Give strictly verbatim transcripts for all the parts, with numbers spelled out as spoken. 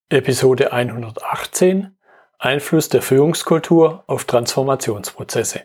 Episode hundertachtzehn: Einfluss der Führungskultur auf Transformationsprozesse.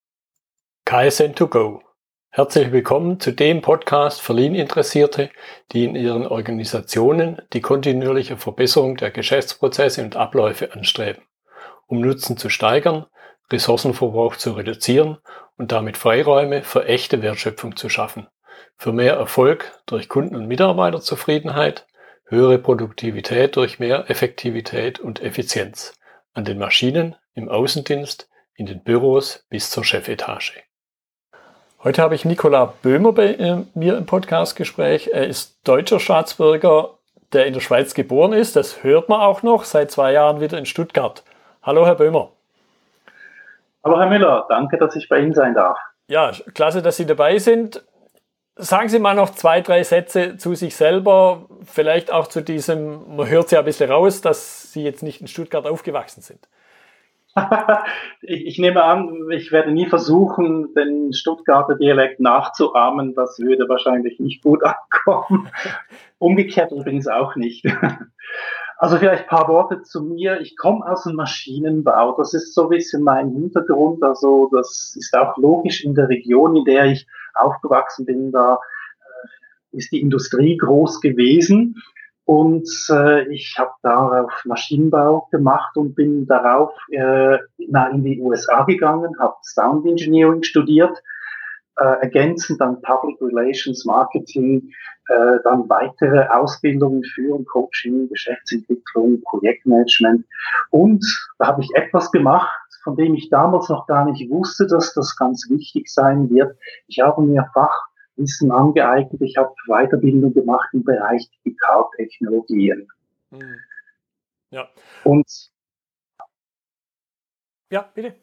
K S N to go. Herzlich willkommen zu dem Podcast für Lean-Interessierte, die in ihren Organisationen die kontinuierliche Verbesserung der Geschäftsprozesse und Abläufe anstreben, um Nutzen zu steigern, Ressourcenverbrauch zu reduzieren und damit Freiräume für echte Wertschöpfung zu schaffen, für mehr Erfolg durch Kunden- und Mitarbeiterzufriedenheit, höhere Produktivität durch mehr Effektivität und Effizienz an den Maschinen, im Außendienst, in den Büros bis zur Chefetage. Heute habe ich Nicola Böhmer bei äh, mir im Podcastgespräch. Er ist deutscher Staatsbürger, der in der Schweiz geboren ist. Das hört man auch noch, seit zwei Jahren wieder in Stuttgart. Hallo, Herr Böhmer. Hallo, Herr Müller. Danke, dass ich bei Ihnen sein darf. Ja, klasse, dass Sie dabei sind. Sagen Sie mal noch zwei, drei Sätze zu sich selber, vielleicht auch zu diesem, man hört es ja ein bisschen raus, dass Sie jetzt nicht in Stuttgart aufgewachsen sind. ich, ich nehme an, ich werde nie versuchen, den Stuttgarter Dialekt nachzuahmen. Das würde wahrscheinlich nicht gut ankommen. Umgekehrt übrigens auch nicht. Also vielleicht ein paar Worte zu mir. Ich komme aus dem Maschinenbau. Das ist so ein bisschen mein Hintergrund. Also das ist auch logisch in der Region, in der ich aufgewachsen bin. Da äh, ist die Industrie groß gewesen. Und äh, ich habe darauf Maschinenbau gemacht und bin darauf äh, in die U S A gegangen, habe Sound Engineering studiert, äh, ergänzend dann Public Relations, Marketing, äh, dann weitere Ausbildungen, Führung, Coaching, Geschäftsentwicklung, Projektmanagement. Und da habe ich etwas gemacht, von dem ich damals noch gar nicht wusste, dass das ganz wichtig sein wird. Ich habe mir Fachwissen angeeignet, ich habe Weiterbildung gemacht im Bereich Digitaltechnologien. Hm. Ja. Und ja, bitte.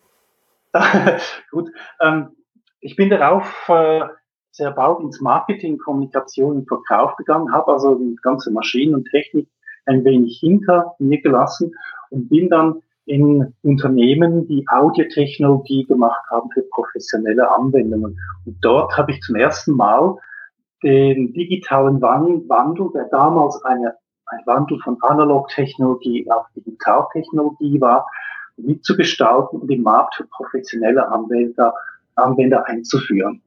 Gut, ähm, ich bin darauf äh, sehr bald ins Marketing, Kommunikation und Verkauf gegangen, habe also die ganze Maschinen und Technik ein wenig hinter mir gelassen und bin dann in Unternehmen, die Audiotechnologie gemacht haben für professionelle Anwendungen. Und dort habe ich zum ersten Mal den digitalen Wandel, der damals eine, ein Wandel von Analogtechnologie auf Digitaltechnologie war, mitzugestalten und den Markt für professionelle Anwender, Anwender einzuführen.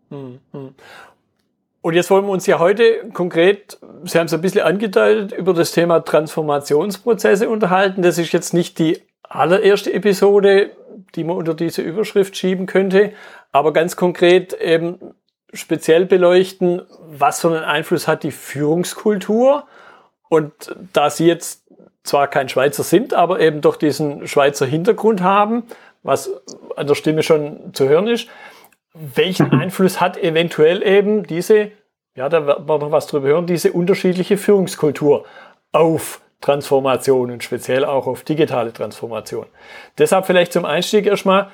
Und jetzt wollen wir uns ja heute konkret, Sie haben es ein bisschen angedeutet, über das Thema Transformationsprozesse unterhalten. Das ist jetzt nicht die allererste Episode, die man unter diese Überschrift schieben könnte, aber ganz konkret eben speziell beleuchten, was für einen Einfluss hat die Führungskultur. Und da Sie jetzt zwar kein Schweizer sind, aber eben doch diesen Schweizer Hintergrund haben, was an der Stimme schon zu hören ist, welchen Einfluss hat eventuell eben diese, ja, da werden wir noch was drüber hören, diese unterschiedliche Führungskultur auf Transformation und speziell auch auf digitale Transformation. Deshalb vielleicht zum Einstieg erstmal,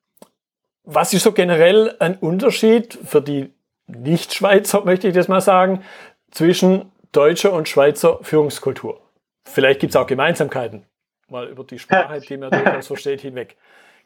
was ist so generell ein Unterschied für die Nicht-Schweizer, möchte ich das mal sagen, zwischen deutscher und Schweizer Führungskultur? Vielleicht gibt es auch Gemeinsamkeiten, mal über die Sprache, die man durchaus versteht, hinweg.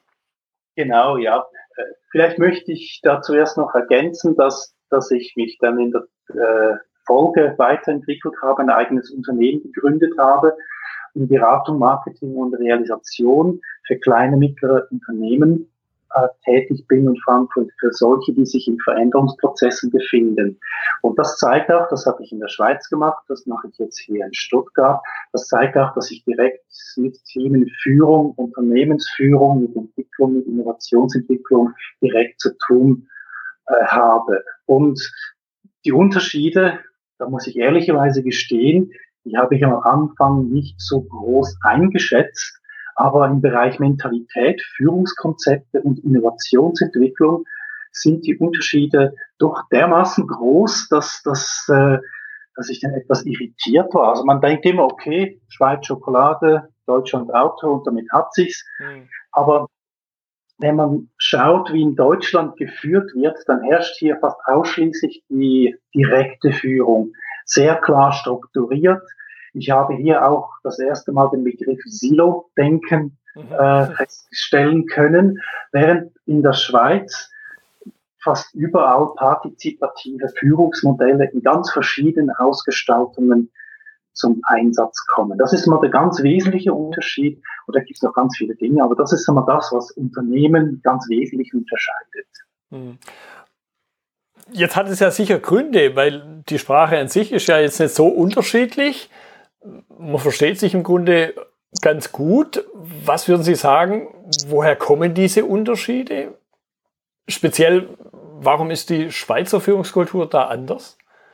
Genau, ja. Vielleicht möchte ich da zuerst noch ergänzen, dass, dass ich mich dann in der äh, Folge weiterentwickelt habe, ein eigenes Unternehmen gegründet habe, in Beratung, Marketing und Realisation für kleine, mittlere Unternehmen äh, tätig bin und vor allem für, für solche, die sich in Veränderungsprozessen befinden. Und das zeigt auch, das habe ich in der Schweiz gemacht, das mache ich jetzt hier in Stuttgart, das zeigt auch, dass ich direkt mit Themenführung, Unternehmensführung, mit Entwicklung, mit Innovationsentwicklung direkt zu tun äh, habe. Und die Unterschiede, da muss ich ehrlicherweise gestehen, die habe ich am Anfang nicht so groß eingeschätzt, aber im Bereich Mentalität, Führungskonzepte und Innovationsentwicklung sind die Unterschiede doch dermaßen groß, dass, dass, äh, dass ich dann etwas irritiert war. Also man denkt immer, okay, Schweiz Schokolade, Deutschland Auto und damit hat sich's. Mhm. Aber wenn man schaut, wie in Deutschland geführt wird, dann herrscht hier fast ausschließlich die direkte Führung, sehr klar strukturiert. Ich habe hier auch das erste Mal den Begriff Silo-Denken äh, feststellen können, während in der Schweiz fast überall partizipative Führungsmodelle in ganz verschiedenen Ausgestaltungen zum Einsatz kommen. Das ist mal der ganz wesentliche Unterschied. Und da gibt es noch ganz viele Dinge, aber das ist mal das, was Unternehmen ganz wesentlich unterscheidet. Hm. Jetzt hat es ja sicher Gründe, weil die Sprache an sich ist ja jetzt nicht so unterschiedlich. Man versteht sich im Grunde ganz gut. Was würden Sie sagen, woher kommen diese Unterschiede? Speziell, warum ist die Schweizer Führungskultur da anders?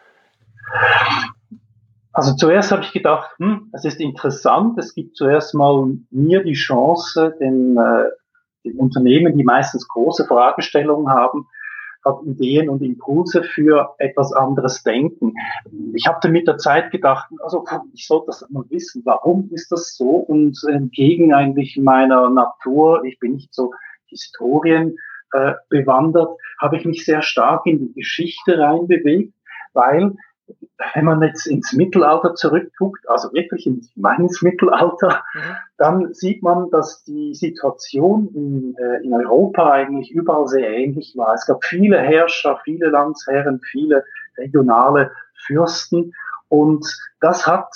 Also zuerst habe ich gedacht, hm, es ist interessant, es gibt zuerst mal mir die Chance, den, äh, den Unternehmen, die meistens große Fragestellungen haben, hat Ideen und Impulse für etwas anderes denken. Ich habe dann mit der Zeit gedacht, also ich sollte das mal wissen, warum ist das so? Und entgegen eigentlich meiner Natur, ich bin nicht so Historien äh, bewandert, habe ich mich sehr stark in die Geschichte reinbewegt, weil wenn man jetzt ins Mittelalter zurückguckt, also wirklich ins meines Mittelalter, mhm. dann sieht man, dass die Situation in, äh, in Europa eigentlich überall sehr ähnlich war. Es gab viele Herrscher, viele Landsherren, viele regionale Fürsten und das hat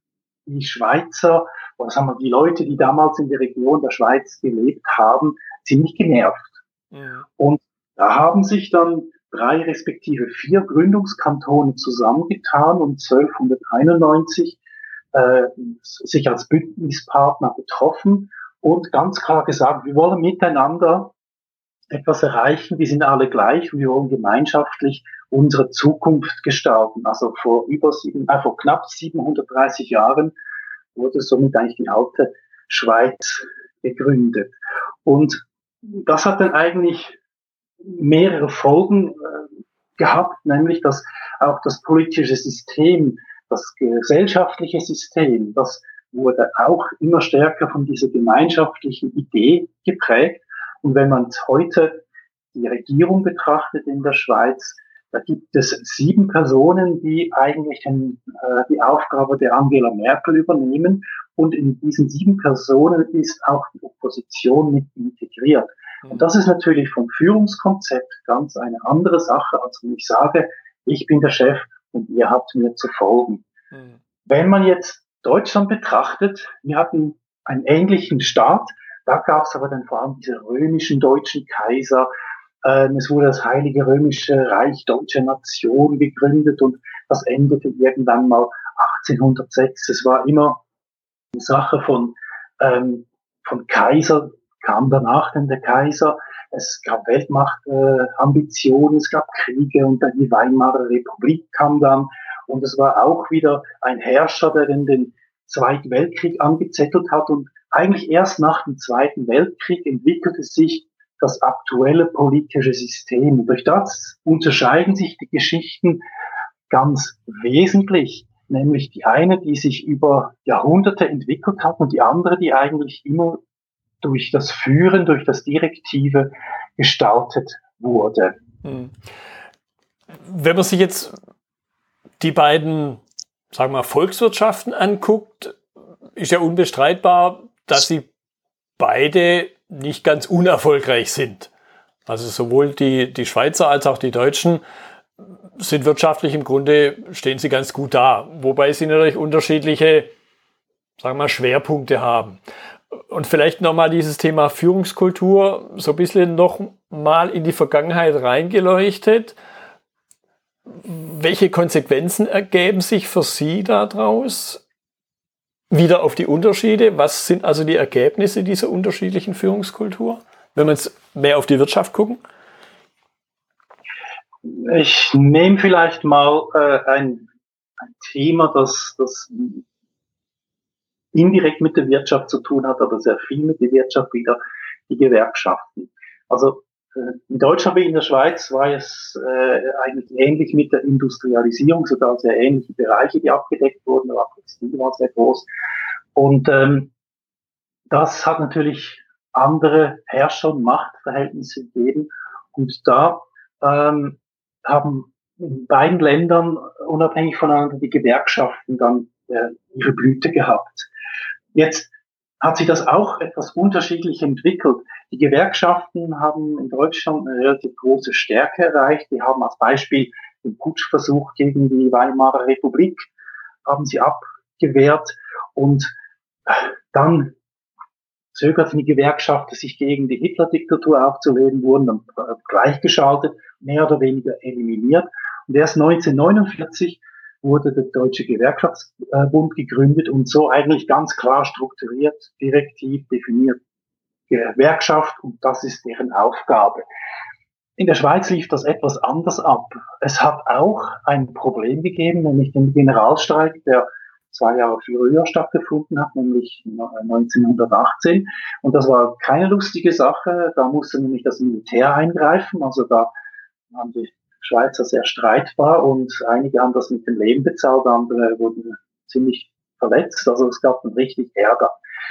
die Schweizer, oder sagen wir die Leute, die damals in der Region der Schweiz gelebt haben, ziemlich genervt. Mhm. Und da haben sich dann drei respektive vier Gründungskantone zusammengetan und zwölfhunderteinundneunzig äh, sich als Bündnispartner getroffen und ganz klar gesagt, wir wollen miteinander etwas erreichen, wir sind alle gleich und wir wollen gemeinschaftlich unsere Zukunft gestalten. Also vor über sieben, äh, vor knapp siebenhundertdreißig Jahren wurde somit eigentlich die alte Schweiz gegründet. Und das hat dann eigentlich mehrere Folgen äh, gehabt, nämlich dass auch das politische System, das gesellschaftliche System, das wurde auch immer stärker von dieser gemeinschaftlichen Idee geprägt. Und wenn man heute die Regierung betrachtet in der Schweiz, da gibt es sieben Personen, die eigentlich den, äh, die Aufgabe der Angela Merkel übernehmen. Und in diesen sieben Personen ist auch die Opposition mit integriert. Und das ist natürlich vom Führungskonzept ganz eine andere Sache, als wenn ich sage, ich bin der Chef und ihr habt mir zu folgen. Mhm. Wenn man jetzt Deutschland betrachtet, wir hatten einen ähnlichen Staat, da gab es aber dann vor allem diese römischen deutschen Kaiser, ähm, es wurde das Heilige Römische Reich Deutsche Nation gegründet und das endete irgendwann mal achtzehnhundertsechs. Es war immer eine Sache von, ähm, von Kaiser, kam danach dann der Kaiser, es gab Weltmachtambitionen, äh, es gab Kriege und dann die Weimarer Republik kam dann und es war auch wieder ein Herrscher, der in den Zweiten Weltkrieg angezettelt hat und eigentlich erst nach dem Zweiten Weltkrieg entwickelte sich das aktuelle politische System. Und durch das unterscheiden sich die Geschichten ganz wesentlich, nämlich die eine, die sich über Jahrhunderte entwickelt hat und die andere, die eigentlich immer durch das Führen, durch das Direktive gestaltet wurde. Wenn man sich jetzt die beiden, sagen wir mal, Volkswirtschaften anguckt, ist ja unbestreitbar, dass sie beide nicht ganz unerfolgreich sind. Also sowohl die, die Schweizer als auch die Deutschen sind wirtschaftlich im Grunde, stehen sie ganz gut da. Wobei sie natürlich unterschiedliche, sagen wir mal, Schwerpunkte haben. Und vielleicht nochmal dieses Thema Führungskultur so ein bisschen nochmal in die Vergangenheit reingeleuchtet. Welche Konsequenzen ergeben sich für Sie daraus? Wieder auf die Unterschiede. Was sind also die Ergebnisse dieser unterschiedlichen Führungskultur, wenn wir jetzt mehr auf die Wirtschaft gucken? Ich nehme vielleicht mal äh, ein, ein Thema, das, das indirekt mit der Wirtschaft zu tun hat, aber sehr viel mit der Wirtschaft wieder, die Gewerkschaften. Also äh, in Deutschland wie in der Schweiz war es äh, eigentlich ähnlich mit der Industrialisierung, sogar sehr ähnliche Bereiche, die abgedeckt wurden, aber Textil war sehr groß. Und ähm, das hat natürlich andere Herrscher- und Machtverhältnisse gegeben. Und da ähm, haben in beiden Ländern unabhängig voneinander die Gewerkschaften dann äh, ihre Blüte gehabt. Jetzt hat sich das auch etwas unterschiedlich entwickelt. Die Gewerkschaften haben in Deutschland eine relativ große Stärke erreicht. Die haben als Beispiel den Putschversuch gegen die Weimarer Republik, haben sie ab gewährt und dann zögerten die Gewerkschaften, sich gegen die Hitler-Diktatur aufzulehnen, wurden dann gleichgeschaltet, mehr oder weniger eliminiert. Und erst neunzehnhundertneunundvierzig wurde der Deutsche Gewerkschaftsbund gegründet und so eigentlich ganz klar strukturiert, direktiv definiert. Gewerkschaft, und das ist deren Aufgabe. In der Schweiz lief das etwas anders ab. Es hat auch ein Problem gegeben, nämlich den Generalstreik, der zwei Jahre früher stattgefunden hat, nämlich neunzehnhundertachtzehn. Und das war keine lustige Sache. Da musste nämlich das Militär eingreifen. Also da waren die Schweizer sehr streitbar und einige haben das mit dem Leben bezahlt, andere wurden ziemlich verletzt. Also es gab dann richtig Ärger.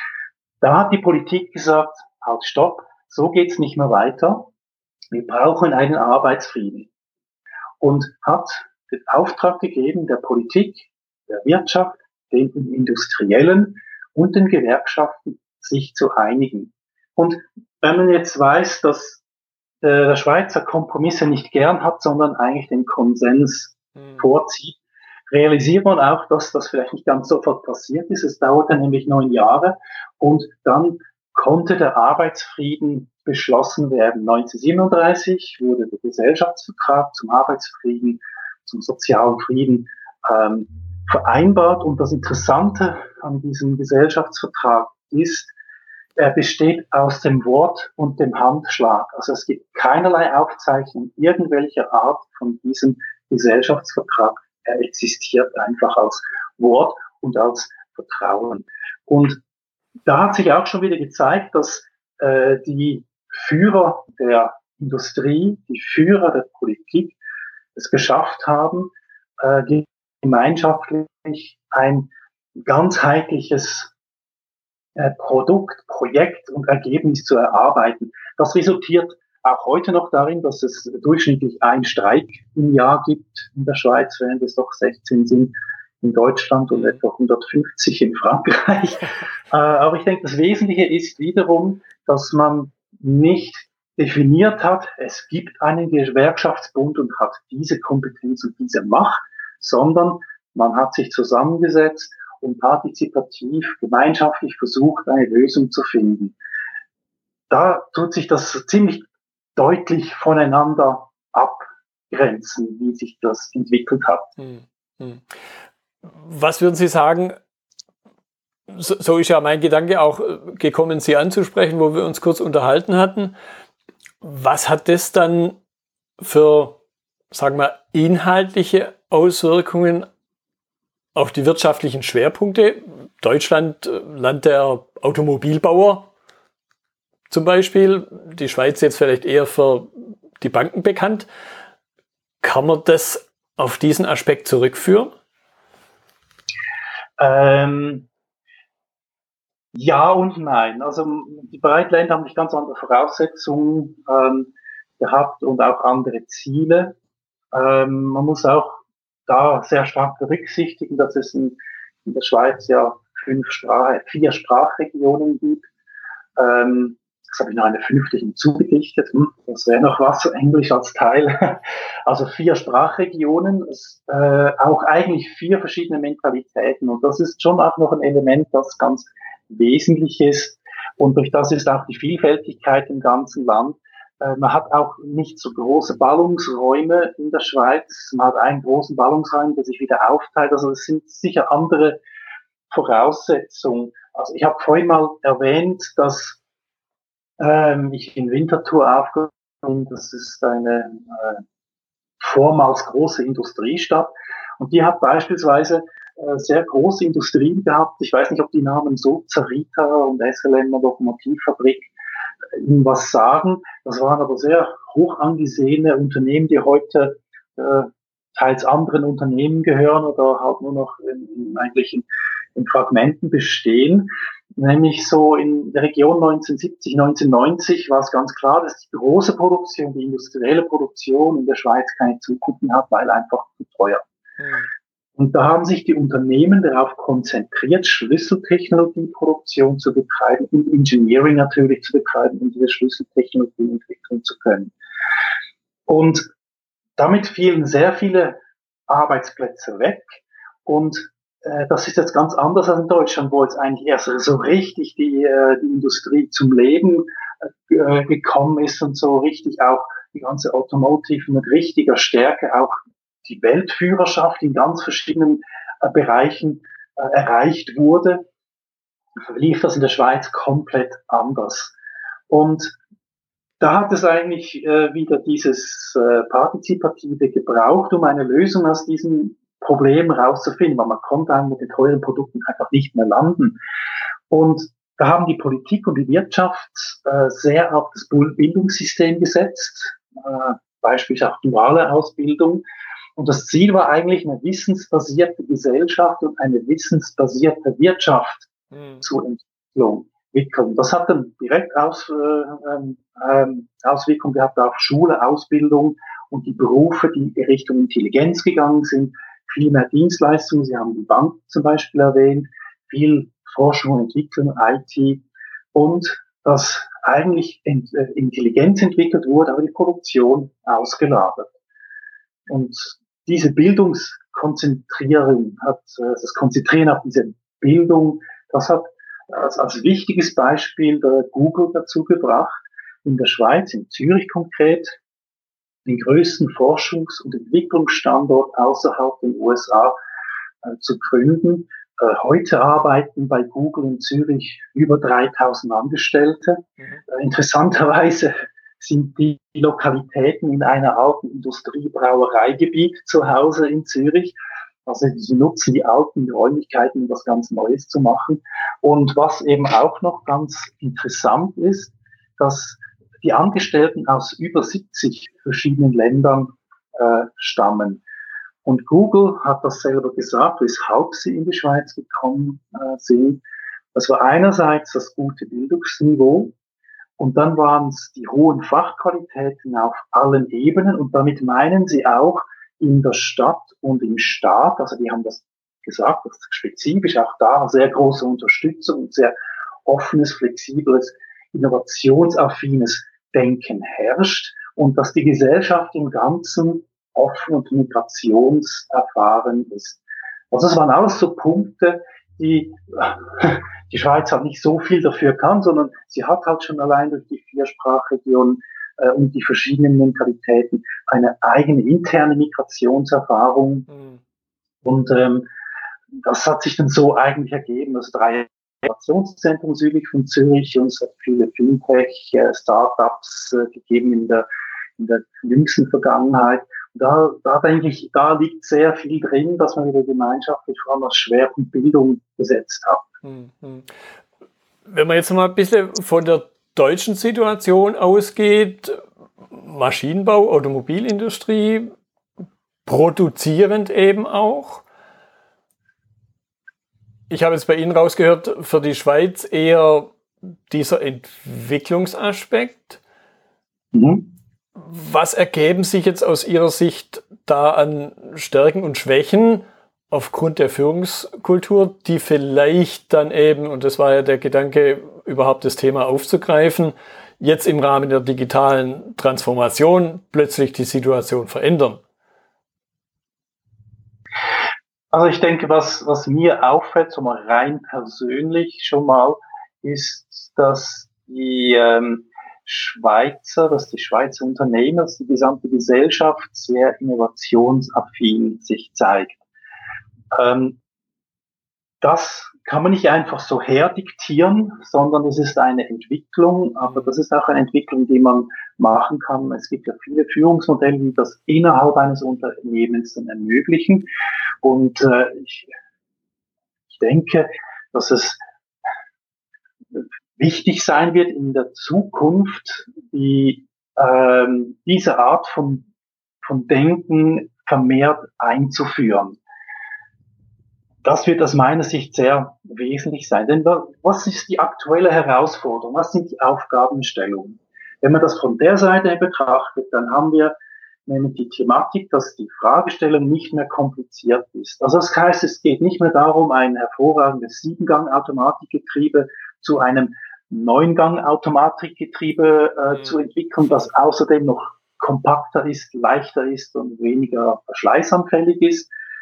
Da hat die Politik gesagt, halt stopp, so geht's nicht mehr weiter. Wir brauchen einen Arbeitsfrieden. Und hat den Auftrag gegeben der Politik, der Wirtschaft, den Industriellen und den Gewerkschaften, sich zu einigen. Und wenn man jetzt weiß, dass äh, der Schweizer Kompromisse nicht gern hat, sondern eigentlich den Konsens mhm. vorzieht, realisiert man auch, dass das vielleicht nicht ganz sofort passiert ist. Es dauerte nämlich neun Jahre und dann konnte der Arbeitsfrieden beschlossen werden. neunzehnhundertsiebenunddreißig wurde der Gesellschaftsvertrag zum Arbeitsfrieden, zum sozialen Frieden ähm, vereinbart. Und das Interessante an diesem Gesellschaftsvertrag ist, er besteht aus dem Wort und dem Handschlag. Also es gibt keinerlei Aufzeichnung irgendwelcher Art von diesem Gesellschaftsvertrag. Er existiert einfach als Wort und als Vertrauen. Und da hat sich auch schon wieder gezeigt, dass äh, die Führer der Industrie, die Führer der Politik es geschafft haben, äh, gemeinschaftlich ein ganzheitliches äh, Produkt, Projekt und Ergebnis zu erarbeiten. Das resultiert auch heute noch darin, dass es durchschnittlich einen Streik im Jahr gibt in der Schweiz, während es doch sechzehn sind in Deutschland und etwa hundertfünfzig in Frankreich. äh, aber ich denke, das Wesentliche ist wiederum, dass man nicht definiert hat, es gibt einen Gewerkschaftsbund und hat diese Kompetenz und diese Macht, sondern man hat sich zusammengesetzt und partizipativ, gemeinschaftlich versucht, eine Lösung zu finden. Da tut sich das ziemlich deutlich voneinander abgrenzen, wie sich das entwickelt hat. Hm, hm. Was würden Sie sagen, so, so ist ja mein Gedanke auch gekommen, Sie anzusprechen, wo wir uns kurz unterhalten hatten. Was hat das dann für, sagen wir, inhaltliche Auswirkungen auf die wirtschaftlichen Schwerpunkte? Deutschland, Land der Automobilbauer zum Beispiel, die Schweiz jetzt vielleicht eher für die Banken bekannt. Kann man das auf diesen Aspekt zurückführen? Ähm, ja und nein. Also die beiden Länder haben nicht ganz andere Voraussetzungen ähm, gehabt und auch andere Ziele. Ähm, man muss auch da sehr stark berücksichtigen, dass es in, in der Schweiz ja fünf Sprach, vier Sprachregionen gibt. Ähm, das habe ich noch eine fünfte hinzugedichtet. Hm, das wäre noch was, Englisch als Teil. Also vier Sprachregionen, es, äh, auch eigentlich vier verschiedene Mentalitäten. Und das ist schon auch noch ein Element, das ganz wesentlich ist. Und durch das ist auch die Vielfältigkeit im ganzen Land. Äh, man hat auch nicht so große Ballungsräume in der Schweiz. Man hat einen großen Ballungsraum, der sich wieder aufteilt. Also es sind sicher andere Voraussetzungen. Also ich habe vorhin mal erwähnt, dass ähm, ich in Winterthur aufgehört bin. Das ist eine äh, vormals große Industriestadt. Und die hat beispielsweise äh, sehr große Industrien gehabt. Ich weiß nicht, ob die Namen Sulzer, Rita und S L M Lokomotivfabrik äh, Ihnen was sagen. Das waren aber sehr hoch angesehene Unternehmen, die heute äh, teils anderen Unternehmen gehören oder halt nur noch in, in, eigentlich in, in Fragmenten bestehen. Nämlich so in der Region neunzehnhundertsiebzig, neunzehnhundertneunzig war es ganz klar, dass die große Produktion, die industrielle Produktion in der Schweiz keine Zukunft mehr hat, weil einfach zu teuer. Mhm. Und da haben sich die Unternehmen darauf konzentriert, Schlüsseltechnologieproduktion zu betreiben und Engineering natürlich zu betreiben, um diese Schlüsseltechnologie entwickeln zu können. Und damit fielen sehr viele Arbeitsplätze weg und äh, das ist jetzt ganz anders als in Deutschland, wo jetzt eigentlich erst so richtig die, äh, die Industrie zum Leben äh, gekommen ist und so richtig auch die ganze Automotive mit richtiger Stärke auch die Weltführerschaft in ganz verschiedenen äh, Bereichen äh, erreicht wurde, lief das in der Schweiz komplett anders. Und da hat es eigentlich äh, wieder dieses äh, Partizipative gebraucht, um eine Lösung aus diesem Problem rauszufinden, weil man konnte dann mit den teuren Produkten einfach nicht mehr landen. Und da haben die Politik und die Wirtschaft äh, sehr auf das Bildungssystem gesetzt, äh, beispielsweise auch duale Ausbildung. Und das Ziel war eigentlich, eine wissensbasierte Gesellschaft und eine wissensbasierte Wirtschaft mhm. zu entwickeln. Das hat dann direkt Aus, äh, äh, Auswirkungen gehabt auf Schule, Ausbildung und die Berufe, die in Richtung Intelligenz gegangen sind. Viel mehr Dienstleistungen, Sie haben die Bank zum Beispiel erwähnt, viel Forschung und Entwicklung, I T und dass eigentlich Intelligenz entwickelt wurde, aber die Produktion ausgelagert. Und diese Bildungskonzentrierung hat, das Konzentrieren auf diese Bildung, das hat als, als wichtiges Beispiel der Google dazu gebracht, in der Schweiz, in Zürich konkret, den größten Forschungs- und Entwicklungsstandort außerhalb der U S A äh, zu gründen. Äh, heute arbeiten bei Google in Zürich über dreitausend Angestellte. Mhm. Äh, interessanterweise sind die Lokalitäten in einer alten Industriebrauereigebiet zu Hause in Zürich. Also sie nutzen die alten Räumlichkeiten, um was ganz Neues zu machen. Und was eben auch noch ganz interessant ist, dass die Angestellten aus über siebzig verschiedenen Ländern äh, stammen. Und Google hat das selber gesagt, weshalb sie in die Schweiz gekommen äh, sind. Das war einerseits das gute Bildungsniveau und dann waren es die hohen Fachqualitäten auf allen Ebenen und damit meinen sie auch in der Stadt und im Staat, also die haben das gesagt, dass spezifisch auch da sehr große Unterstützung und sehr offenes, flexibles, innovationsaffines Denken herrscht und dass die Gesellschaft im Ganzen offen und migrationserfahren ist. Also das waren alles so Punkte, die die Schweiz halt nicht so viel dafür kann, sondern sie hat halt schon allein durch die Viersprachregion äh, und die verschiedenen Mentalitäten eine eigene interne Migrationserfahrung. Mhm. Und ähm, das hat sich dann so eigentlich ergeben, dass drei Innovationszentren südlich von Zürich und es hat viele Fintech-Startups äh, gegeben in der, in der jüngsten Vergangenheit. Da, da denke ich, da liegt sehr viel drin, dass man wieder gemeinschaftlich vor allem als Schwerpunkt Bildung gesetzt hat. Wenn man jetzt mal ein bisschen von der deutschen Situation ausgeht, Maschinenbau, Automobilindustrie, produzierend eben auch. Ich habe jetzt bei Ihnen rausgehört, für die Schweiz eher dieser Entwicklungsaspekt. Mhm. Was ergeben sich jetzt aus Ihrer Sicht da an Stärken und Schwächen aufgrund der Führungskultur, die vielleicht dann eben, und das war ja der Gedanke, überhaupt das Thema aufzugreifen, jetzt im Rahmen der digitalen Transformation plötzlich die Situation verändern? Also ich denke, was, was mir auffällt, so mal rein persönlich schon mal, ist, dass die ähm, Schweizer, dass die Schweizer Unternehmer, dass die gesamte Gesellschaft sehr innovationsaffin sich zeigt. Ähm, das kann man nicht einfach so herdiktieren, sondern es ist eine Entwicklung, aber das ist auch eine Entwicklung, die man machen kann. Es gibt ja viele Führungsmodelle, die das innerhalb eines Unternehmens dann ermöglichen. Und äh, ich, ich denke, dass es wichtig sein wird in der Zukunft, die, ähm, diese Art von, von Denken vermehrt einzuführen. Das wird aus meiner Sicht sehr wesentlich sein. Denn was ist die aktuelle Herausforderung? Was sind die Aufgabenstellungen? Wenn man das von der Seite betrachtet, dann haben wir nämlich die Thematik, dass die Fragestellung nicht mehr kompliziert ist. Also das heißt, es geht nicht mehr darum, ein hervorragendes Siebengang-Automatikgetriebe zu einem Neungang-Automatikgetriebe äh, mhm. zu entwickeln, das außerdem noch kompakter ist, leichter ist und weniger verschleißanfällig ist.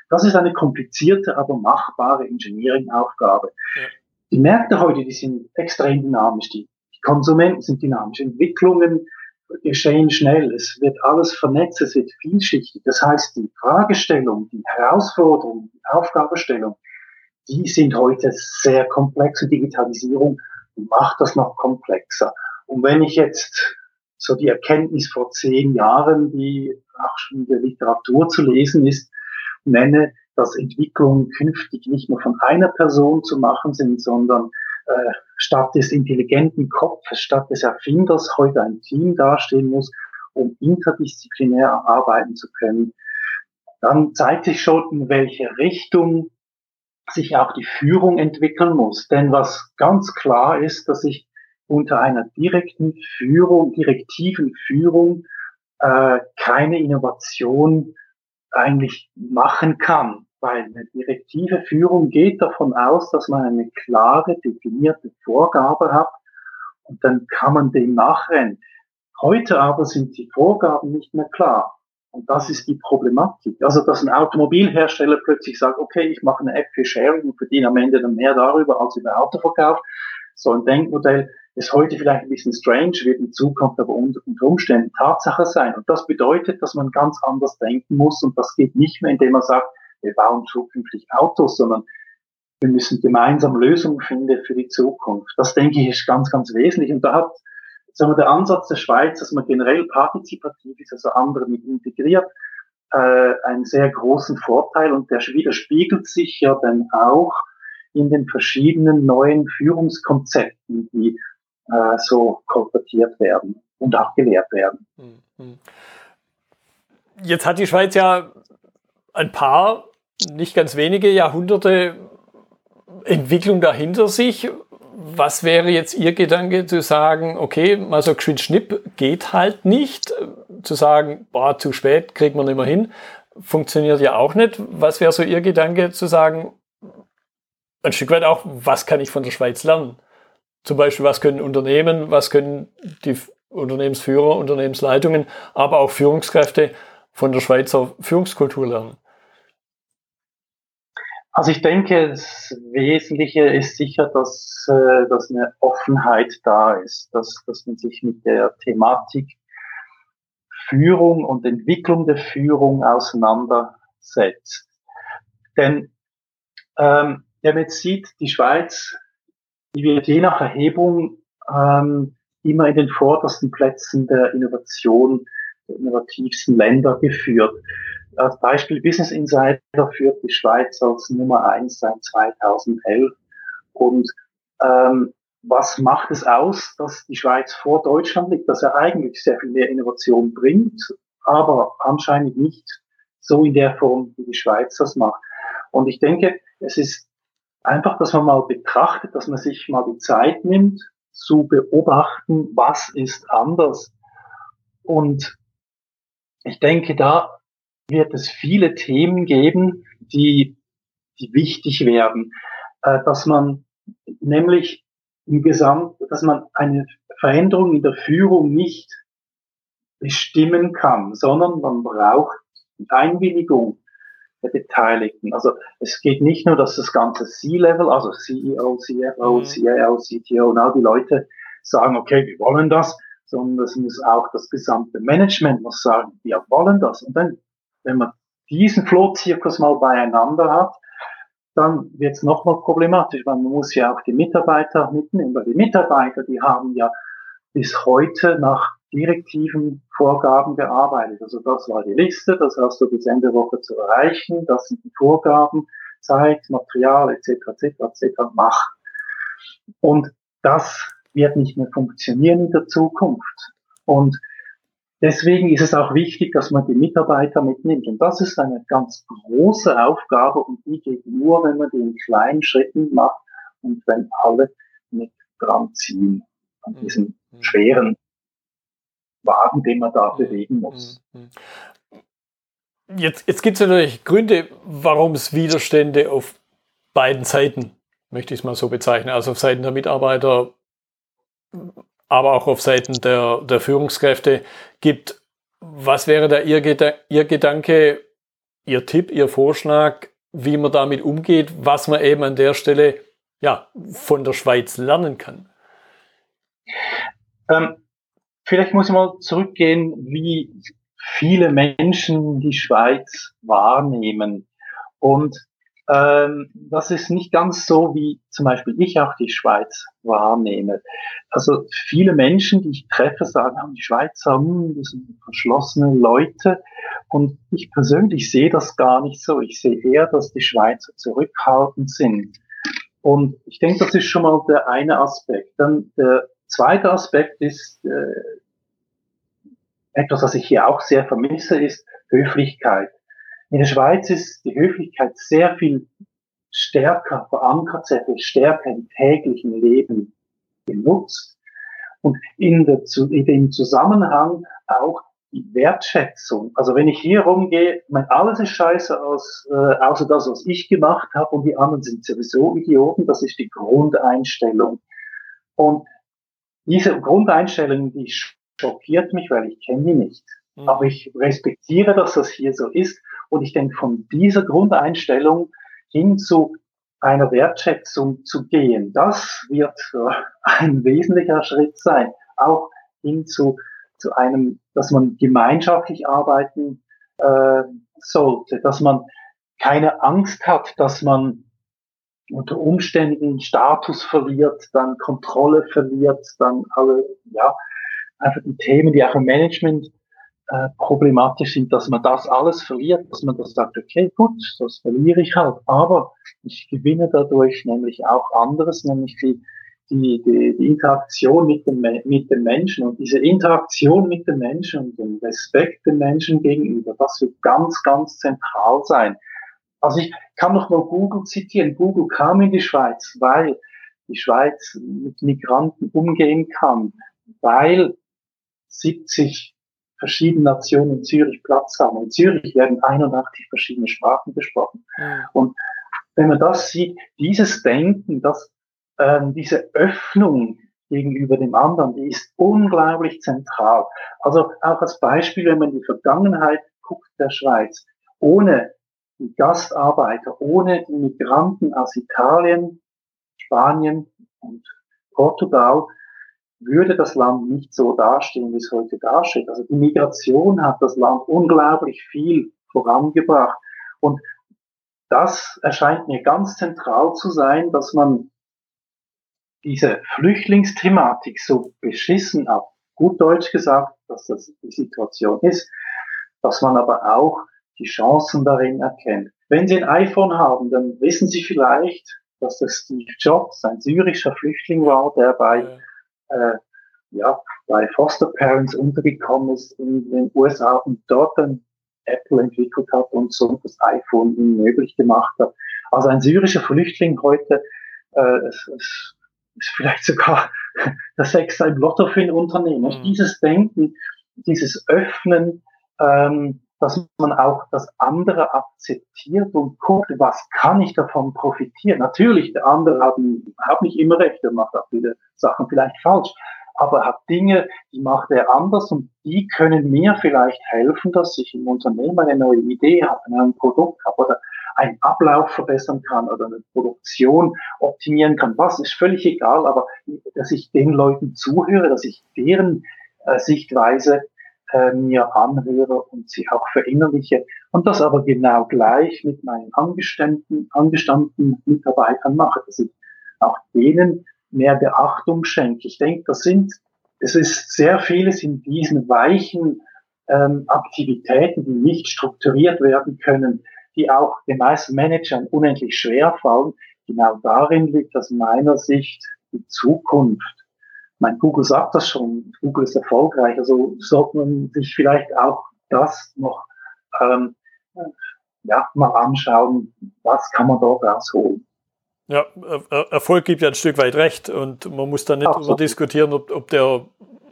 Das ist eine komplizierte, aber machbare Engineering-Aufgabe. Ja. Die Märkte heute, die sind extrem dynamisch. Die Konsumenten sind dynamisch. Entwicklungen geschehen schnell. Es wird alles vernetzt, es wird vielschichtig. Das heißt, die Fragestellung, die Herausforderung, die Aufgabenstellung, die sind heute sehr komplex und Digitalisierung macht das noch komplexer. Und wenn ich jetzt so die Erkenntnis vor zehn Jahren, die auch schon in der Literatur zu lesen ist, nenne, dass Entwicklungen künftig nicht nur von einer Person zu machen sind, sondern äh, statt des intelligenten Kopfes, statt des Erfinders heute ein Team dastehen muss, um interdisziplinär arbeiten zu können, dann zeigt sich schon, in welche Richtung sich auch die Führung entwickeln muss. Denn was ganz klar ist, dass ich unter einer direkten Führung, direktiven Führung äh, keine Innovation eigentlich machen kann. Weil eine direktive Führung geht davon aus, dass man eine klare, definierte Vorgabe hat und dann kann man dem nachrennen. Heute aber sind die Vorgaben nicht mehr klar. Und das ist die Problematik. Also, dass ein Automobilhersteller plötzlich sagt, okay, ich mache eine App für Sharing und verdiene am Ende dann mehr darüber als über Autoverkauf. So ein Denkmodell ist heute vielleicht ein bisschen strange, wird in Zukunft aber unter Umständen Tatsache sein. Und das bedeutet, dass man ganz anders denken muss. Und das geht nicht mehr, indem man sagt, wir bauen zukünftig Autos, sondern wir müssen gemeinsam Lösungen finden für die Zukunft. Das, denke ich, ist ganz, ganz wesentlich. Und da hat sagen wir, der Ansatz der Schweiz, dass man generell partizipativ ist, also andere mit integriert, äh, einen sehr großen Vorteil und der widerspiegelt sich ja dann auch in den verschiedenen neuen Führungskonzepten, die äh, so kolportiert werden und auch gelehrt werden. Jetzt hat die Schweiz ja ein paar, nicht ganz wenige Jahrhunderte Entwicklung dahinter sich. Was wäre jetzt Ihr Gedanke zu sagen, okay, mal so geschwind Schnipp geht halt nicht, zu sagen, boah, zu spät, kriegt man nicht mehr hin, funktioniert ja auch nicht. Was wäre so Ihr Gedanke zu sagen, ein Stück weit auch, was kann ich von der Schweiz lernen? Zum Beispiel, was können Unternehmen, was können die Unternehmensführer, Unternehmensleitungen, aber auch Führungskräfte von der Schweizer Führungskultur lernen? Also ich denke, das Wesentliche ist sicher, dass, äh, dass eine Offenheit da ist, dass, dass man sich mit der Thematik Führung und Entwicklung der Führung auseinandersetzt. Denn ähm, wenn man jetzt sieht, die Schweiz, die wird je nach Erhebung ähm, immer in den vordersten Plätzen der Innovation, der innovativsten Länder geführt. Als Beispiel Business Insider führt die Schweiz als Nummer eins seit zweitausendelf. Und ähm, was macht es aus, dass die Schweiz vor Deutschland liegt, dass er eigentlich sehr viel mehr Innovation bringt, aber anscheinend nicht so in der Form, wie die Schweiz das macht. Und ich denke, es ist einfach, dass man mal betrachtet, dass man sich mal die Zeit nimmt, zu beobachten, was ist anders. Und ich denke, da wird es viele Themen geben, die, die wichtig werden, äh, dass man nämlich im Gesamt, dass man eine Veränderung in der Führung nicht bestimmen kann, sondern man braucht die Einwilligung der Beteiligten. Also es geht nicht nur, dass das ganze C-Level, also C E O, C F O, mhm. C I O, C T O und all die Leute sagen, okay, wir wollen das, sondern es muss auch das gesamte Management muss sagen, wir wollen das. Und dann, wenn man diesen Flohzirkus mal beieinander hat, dann wird es nochmal problematisch, weil man muss ja auch die Mitarbeiter mitnehmen, weil die Mitarbeiter, die haben ja bis heute nach direktiven Vorgaben gearbeitet. Also das war die Liste, das hast du bis Ende Woche zu erreichen, das sind die Vorgaben, Zeit, Material et cetera et cetera et cetera Macht. Und das wird nicht mehr funktionieren in der Zukunft. Und deswegen ist es auch wichtig, dass man die Mitarbeiter mitnimmt. Und das ist eine ganz große Aufgabe und die geht nur, wenn man die in kleinen Schritten macht und wenn alle mit dran ziehen an diesem schweren Wagen, den man da bewegen muss. Jetzt, jetzt gibt es natürlich Gründe, warum es Widerstände auf beiden Seiten, möchte ich es mal so bezeichnen, also auf Seiten der Mitarbeiter, aber auch auf Seiten der, der Führungskräfte gibt. Was wäre da Ihr, Geda- Ihr Gedanke, Ihr Tipp, Ihr Vorschlag, wie man damit umgeht, was man eben an der Stelle ja, von der Schweiz lernen kann? Ähm, vielleicht muss ich mal zurückgehen, wie viele Menschen die Schweiz wahrnehmen. Und ähm, das ist nicht ganz so, wie zum Beispiel ich auch die Schweiz wahrnehme. Also viele Menschen, die ich treffe, sagen, die Schweizer, hm, das sind verschlossene Leute. Und ich persönlich sehe das gar nicht so. Ich sehe eher, dass die Schweizer zurückhaltend sind. Und ich denke, das ist schon mal der eine Aspekt. Dann der zweite Aspekt ist, äh, etwas, was ich hier auch sehr vermisse, ist Höflichkeit. In der Schweiz ist die Höflichkeit sehr viel stärker verankert, sehr viel stärker im täglichen Leben genutzt. Und in, der, in dem Zusammenhang auch die Wertschätzung. Also wenn ich hier rumgehe, mein, alles ist scheiße aus, äh, außer das, was ich gemacht habe, und die anderen sind sowieso Idioten. Das ist die Grundeinstellung. Und diese Grundeinstellung, die schockiert mich, weil ich kenne die nicht. Mhm. Aber ich respektiere, dass das hier so ist. Und ich denke, von dieser Grundeinstellung hin zu einer Wertschätzung zu gehen, das wird äh, ein wesentlicher Schritt sein. Auch hin zu, zu einem, dass man gemeinschaftlich arbeiten äh, sollte, dass man keine Angst hat, dass man unter Umständen Status verliert, dann Kontrolle verliert, dann alle, ja, einfach die Themen, die auch im Management äh, problematisch sind, dass man das alles verliert, dass man das sagt, okay, gut, das verliere ich halt, aber ich gewinne dadurch nämlich auch anderes, nämlich die, die, die, die Interaktion mit dem, mit dem Menschen, und diese Interaktion mit dem Menschen und dem Respekt dem Menschen gegenüber, das wird ganz, ganz zentral sein. Also ich kann noch mal Google zitieren. Google kam in die Schweiz, weil die Schweiz mit Migranten umgehen kann, weil siebzig verschiedene Nationen in Zürich Platz haben. In Zürich werden einundachtzig verschiedene Sprachen gesprochen. Mhm. Und wenn man das sieht, dieses Denken, dass ähm, diese Öffnung gegenüber dem anderen, die ist unglaublich zentral. Also auch als Beispiel, wenn man in die Vergangenheit guckt der Schweiz, ohne die Gastarbeiter, ohne die Migranten aus Italien, Spanien und Portugal, würde das Land nicht so dastehen, wie es heute dasteht. Also die Migration hat das Land unglaublich viel vorangebracht. Und das erscheint mir ganz zentral zu sein, dass man diese Flüchtlingsthematik so beschissen ab, gut Deutsch gesagt, dass das die Situation ist, dass man aber auch die Chancen darin erkennt. Wenn Sie ein iPhone haben, dann wissen Sie vielleicht, dass das Steve Jobs ein syrischer Flüchtling war, der bei, ja. äh, ja, bei Foster Parents untergekommen ist in den U S A und dort ein Apple entwickelt hat und so das iPhone ihm möglich gemacht hat. Also ein syrischer Flüchtling heute, äh, es, es ist vielleicht sogar der Sechser im Lotto für ein Unternehmen. Mhm. Dieses Denken, dieses Öffnen, ähm, dass man auch das andere akzeptiert und guckt, was kann ich davon profitieren. Natürlich, der andere hat, hat nicht immer recht, er macht auch viele Sachen vielleicht falsch, aber er hat Dinge, die macht er anders und die können mir vielleicht helfen, dass ich im Unternehmen eine neue Idee habe, ein Produkt habe oder einen Ablauf verbessern kann oder eine Produktion optimieren kann. Was ist völlig egal, aber dass ich den Leuten zuhöre, dass ich deren äh, Sichtweise äh, mir anhöre und sie auch verinnerliche und das aber genau gleich mit meinen angestandenen, angestandenen Mitarbeitern mache, dass ich auch denen mehr Beachtung schenke. Ich denke, das sind, es ist sehr vieles in diesen weichen ähm, Aktivitäten, die nicht strukturiert werden können, die auch den meisten Managern unendlich schwer fallen. Genau darin liegt aus meiner Sicht die Zukunft. Mein Google sagt das schon, Google ist erfolgreich, also sollte man sich vielleicht auch das noch ähm, ja, mal anschauen, was kann man dort rausholen. Ja, Erfolg gibt ja ein Stück weit recht und man muss da nicht darüber diskutieren, ob, ob der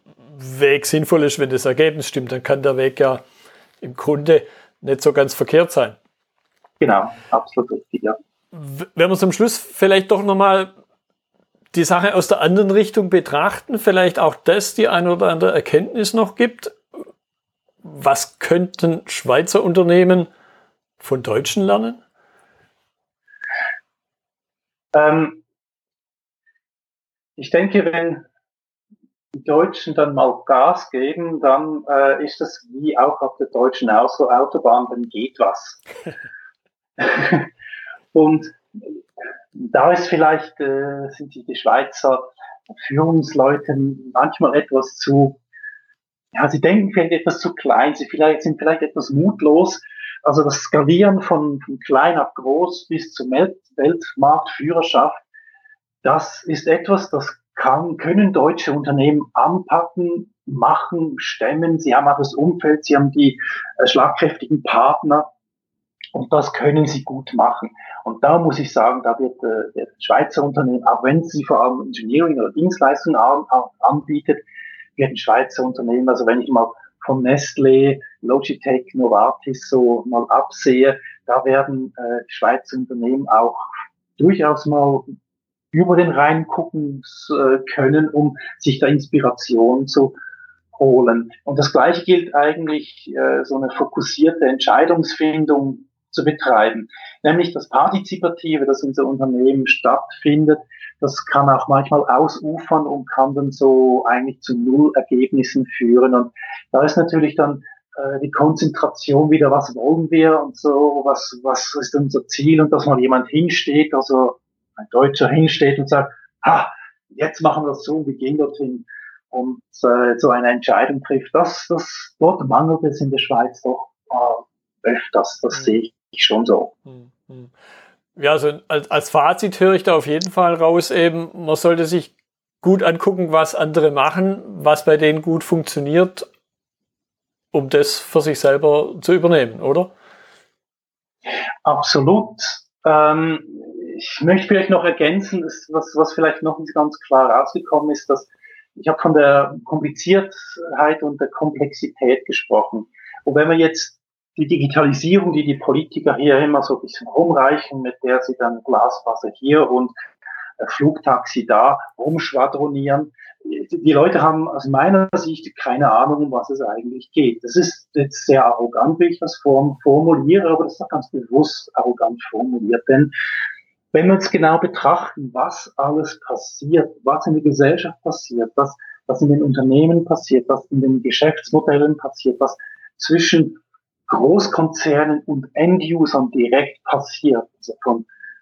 Weg sinnvoll ist, wenn das Ergebnis stimmt, dann kann der Weg ja im Grunde nicht so ganz verkehrt sein. Genau, absolut richtig, ja. Wenn wir zum Schluss vielleicht doch nochmal die Sache aus der anderen Richtung betrachten, vielleicht auch das die eine oder andere Erkenntnis noch gibt. Was könnten Schweizer Unternehmen von Deutschen lernen? Ähm, ich denke, wenn die Deutschen dann mal Gas geben, dann äh, ist das wie auch auf der deutschen Autobahn, dann geht was. Und da ist vielleicht, äh, sind die, die Schweizer Führungsleute manchmal etwas zu, ja, sie denken vielleicht etwas zu klein, sie vielleicht, sind vielleicht etwas mutlos. Also das Skalieren von, von klein auf groß bis zur Welt, Weltmarktführerschaft, das ist etwas, das kann, können deutsche Unternehmen anpacken, machen, stemmen. Sie haben auch das Umfeld, sie haben die äh, schlagkräftigen Partner und das können sie gut machen. Und da muss ich sagen, da wird äh, der Schweizer Unternehmen, auch wenn sie vor allem Engineering oder Dienstleistungen an, an, anbietet, wird ein Schweizer Unternehmen, also wenn ich mal von Nestlé, Logitech, Novartis so mal absehe, da werden äh, Schweizer Unternehmen auch durchaus mal über den Rhein gucken äh, können, um sich da Inspiration zu holen. Und das Gleiche gilt eigentlich, äh, so eine fokussierte Entscheidungsfindung zu betreiben. Nämlich das Partizipative, das in so Unternehmen stattfindet, das kann auch manchmal ausufern und kann dann so eigentlich zu Null-Ergebnissen führen. Und da ist natürlich dann äh, die Konzentration wieder, was wollen wir und so, was, was ist unser Ziel und dass mal jemand hinsteht, also ein Deutscher hinsteht und sagt, ha, jetzt machen wir das so, wir gehen dorthin und äh, so eine Entscheidung trifft. Das, das, dort mangelt es in der Schweiz doch äh, öfters, das mhm. sehe ich schon so. Mhm. Ja, also als, als Fazit höre ich da auf jeden Fall raus, eben, man sollte sich gut angucken, was andere machen, was bei denen gut funktioniert, um das für sich selber zu übernehmen, oder? Absolut. Ähm, ich möchte vielleicht noch ergänzen, dass, was, was vielleicht noch nicht ganz klar rausgekommen ist, dass ich habe von der Kompliziertheit und der Komplexität gesprochen. Und wenn wir jetzt die Digitalisierung, die die Politiker hier immer so ein bisschen rumreichen, mit der sie dann Glasfaser hier und Flugtaxi da rumschwadronieren. Die Leute haben aus meiner Sicht keine Ahnung, um was es eigentlich geht. Das ist jetzt sehr arrogant, wie ich das formuliere, aber das ist auch ganz bewusst arrogant formuliert. Denn wenn wir uns genau betrachten, was alles passiert, was in der Gesellschaft passiert, was, was in den Unternehmen passiert, was in den Geschäftsmodellen passiert, was zwischen Großkonzernen und End-Usern direkt passiert, also von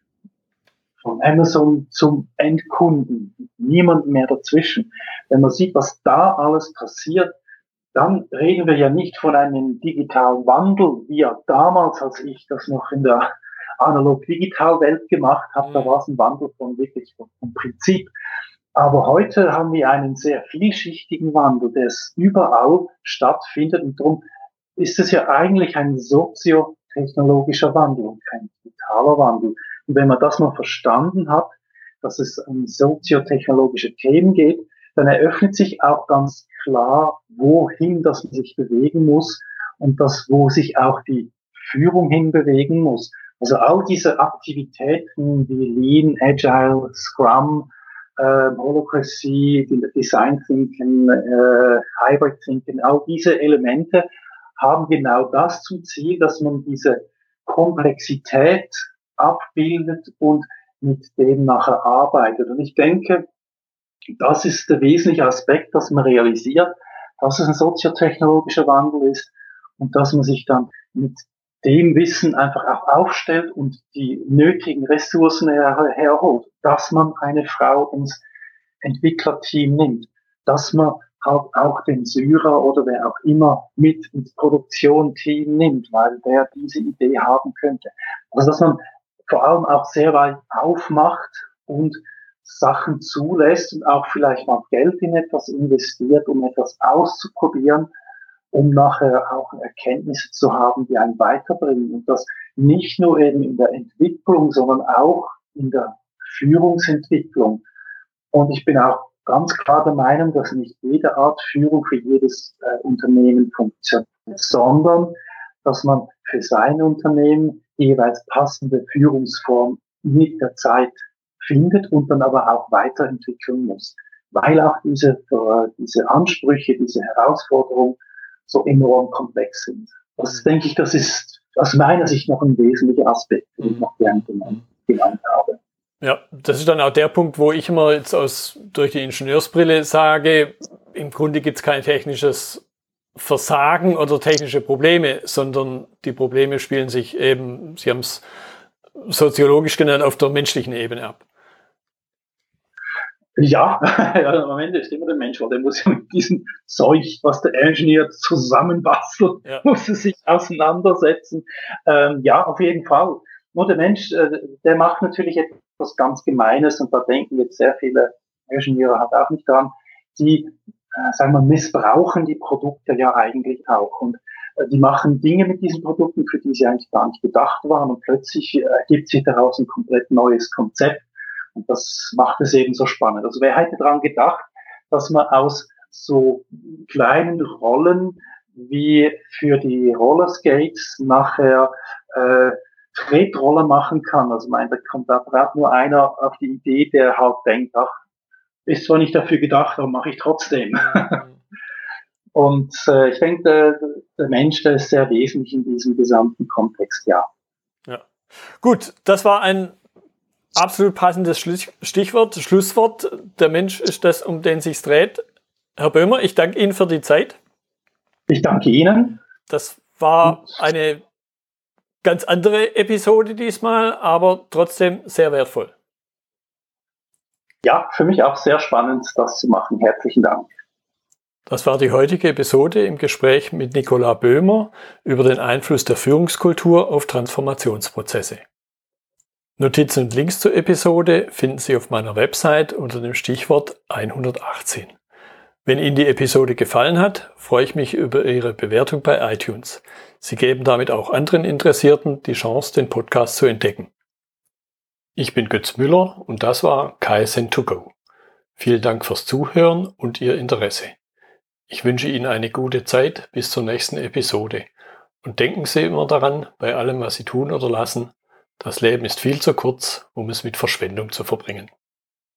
von Amazon zum Endkunden, niemand mehr dazwischen. Wenn man sieht, was da alles passiert, dann reden wir ja nicht von einem digitalen Wandel, wie ja damals, als ich das noch in der Analog-Digital-Welt gemacht habe, da war es ein Wandel von wirklich vom Prinzip. Aber heute haben wir einen sehr vielschichtigen Wandel, der überall stattfindet und darum ist es ja eigentlich ein soziotechnologischer Wandel und kein digitaler Wandel. Und wenn man das mal verstanden hat, dass es um soziotechnologische Themen geht, dann eröffnet sich auch ganz klar, wohin das man sich bewegen muss und das, wo sich auch die Führung hinbewegen muss. Also all diese Aktivitäten wie Lean, Agile, Scrum, äh, Holacracy, Design Thinking, äh, Hybrid Thinking, all diese Elemente haben genau das zum Ziel, dass man diese Komplexität abbildet und mit dem nachher arbeitet. Und ich denke, das ist der wesentliche Aspekt, dass man realisiert, dass es ein soziotechnologischer Wandel ist und dass man sich dann mit dem Wissen einfach auch aufstellt und die nötigen Ressourcen her- herholt, dass man eine Frau ins Entwicklerteam nimmt, dass man halt auch den Syrer oder wer auch immer mit ins Produktionsteam nimmt, weil der diese Idee haben könnte. Also dass man vor allem auch sehr weit aufmacht und Sachen zulässt und auch vielleicht mal Geld in etwas investiert, um etwas auszuprobieren, um nachher auch Erkenntnisse zu haben, die einen weiterbringen. Und das nicht nur eben in der Entwicklung, sondern auch in der Führungsentwicklung. Und ich bin auch ganz klar der Meinung, dass nicht jede Art Führung für jedes äh, Unternehmen funktioniert, sondern dass man für sein Unternehmen jeweils passende Führungsform mit der Zeit findet und dann aber auch weiterentwickeln muss, weil auch diese, äh, diese Ansprüche, diese Herausforderungen so enorm komplex sind. Das denke ich, das ist aus meiner Sicht noch ein wesentlicher Aspekt, den ich noch gerne genannt habe. Ja, das ist dann auch der Punkt, wo ich immer jetzt aus durch die Ingenieursbrille sage, im Grunde gibt es kein technisches Versagen oder technische Probleme, sondern die Probleme spielen sich eben, Sie haben es soziologisch genannt, auf der menschlichen Ebene ab. Ja, ja, am Ende ist immer der Mensch, weil der muss ja mit diesem Zeug, was der Ingenieur zusammenbastelt, ja. muss er sich auseinandersetzen. Ähm, ja, auf jeden Fall. Nur der Mensch, äh, der macht natürlich etwas ganz Gemeines und da denken jetzt sehr viele Ingenieure halt auch nicht dran, die, äh, sagen wir, missbrauchen die Produkte ja eigentlich auch und äh, die machen Dinge mit diesen Produkten, für die sie eigentlich gar nicht gedacht waren und plötzlich ergibt sich daraus ein komplett neues Konzept. Und das macht es eben so spannend. Also wer hätte daran gedacht, dass man aus so kleinen Rollen wie für die Rollerskates nachher äh, Tretroller machen kann. Also mein, da kommt da braucht nur einer auf die Idee, der halt denkt, ach, ist zwar nicht dafür gedacht, aber mache ich trotzdem. Mhm. Und äh, ich denke, der, der Mensch, der ist sehr wesentlich in diesem gesamten Kontext, ja. Ja. Gut, das war ein absolut passendes Stichwort, Schlusswort. Der Mensch ist das, um den es sich dreht. Herr Böhmer, ich danke Ihnen für die Zeit. Ich danke Ihnen. Das war eine ganz andere Episode diesmal, aber trotzdem sehr wertvoll. Ja, für mich auch sehr spannend, das zu machen. Herzlichen Dank. Das war die heutige Episode im Gespräch mit Nicolas Böhmer über den Einfluss der Führungskultur auf Transformationsprozesse. Notizen und Links zur Episode finden Sie auf meiner Website unter dem Stichwort hundertachtzehn. Wenn Ihnen die Episode gefallen hat, freue ich mich über Ihre Bewertung bei iTunes. Sie geben damit auch anderen Interessierten die Chance, den Podcast zu entdecken. Ich bin Götz Müller und das war K S N to go. Vielen Dank fürs Zuhören und Ihr Interesse. Ich wünsche Ihnen eine gute Zeit bis zur nächsten Episode. Und denken Sie immer daran, bei allem, was Sie tun oder lassen, das Leben ist viel zu kurz, um es mit Verschwendung zu verbringen.